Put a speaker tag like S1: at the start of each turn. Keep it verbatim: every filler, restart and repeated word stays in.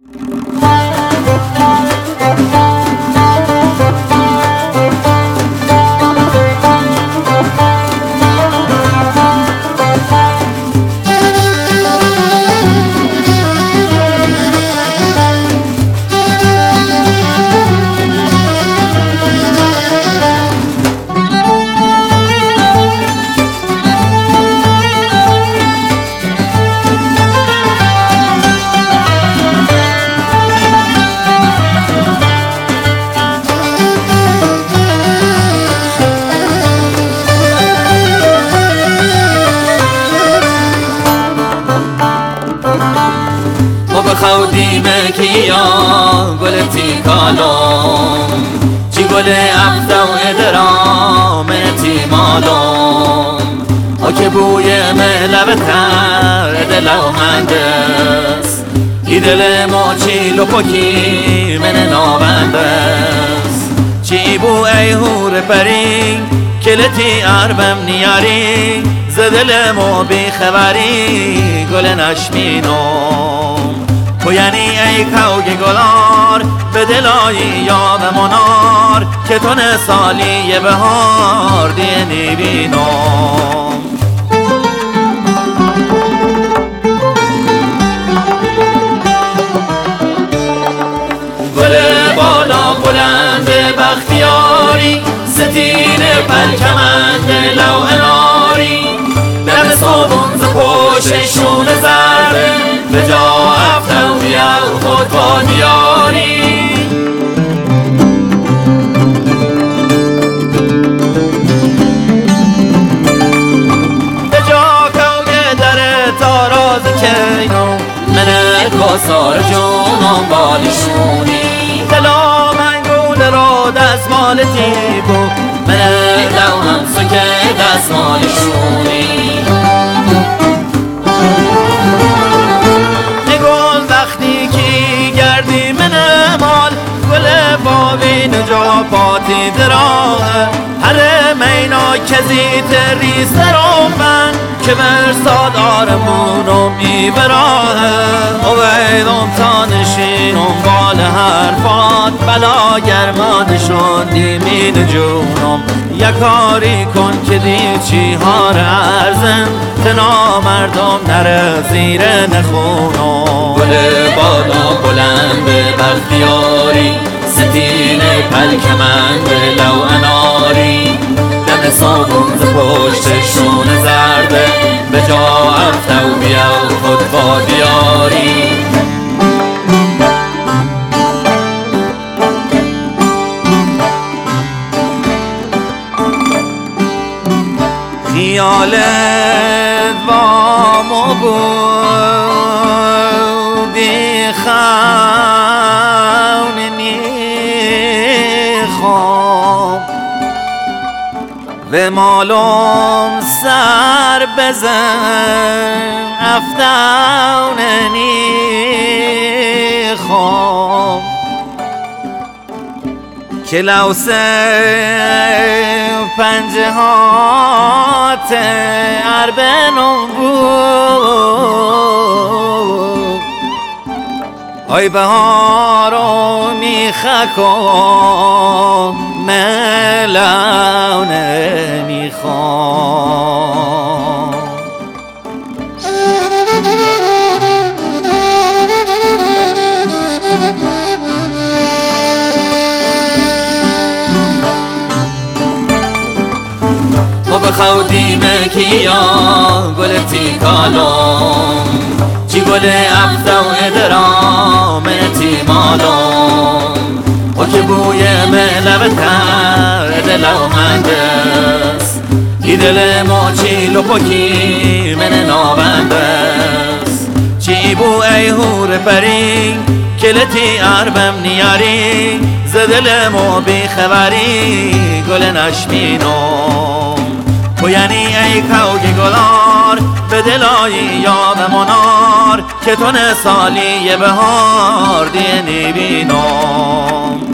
S1: خودیم کیا گل تیکالم چی گل افتا و ادرام تیمالم ها که بوی ملو تر دلو مندس ای دل ما چی لپاکی من نابندس چی بو ای هور پری کلتی عربم نیاری ز دل ما بیخبری گل نشمینم تو یعنی ای کوگ گلار به دلایی یا به منار که تو نسالی بهار دینی بینم گل بالا بلند بختیاری ستین پلکمند لو اناری دم صابون ز پشتشون زرده به جا افتم بیا خود با دیاری به جا کوگ در تاراز کینو من کسار جونم بالیشونی دلا من گونه رو دست مالتی بو من لونم سکه دست مالیشونی پاتی دراه هر مینا کزی تری سرم من که مرساد آرمونم ای براه اویدم تا نشینم بال حرفات بلا گرمانشون دیمین جونم یکاری کن که دی چی ها رزم تنا مردم نره زیر نخونم گل بالا بلند بختیاری ستین پلکمند لو اناری دم صابون ز پشتشون زرده به جا افتو بیا خود با دیاری خیالت وامو بودی خوننی و مالم سر بزن افتوننی خوام که لوسه پنجه هات اربنم بود آی بهارو میخکم ملونه میخوام ما بخودیم کیا گل تیکالم چی گل افتا و ادرام تیمالم و که بوی ملو تر دلو مندس ای دل ما چی لپاکی من نابندس چی بو ای هور پری کلتی عربم نیاری ز دل ما بیخبری گل نشمینم تو یعنی ای کوگ گلار به دلایی یا به منار که تو نسالی بهار دینی بینم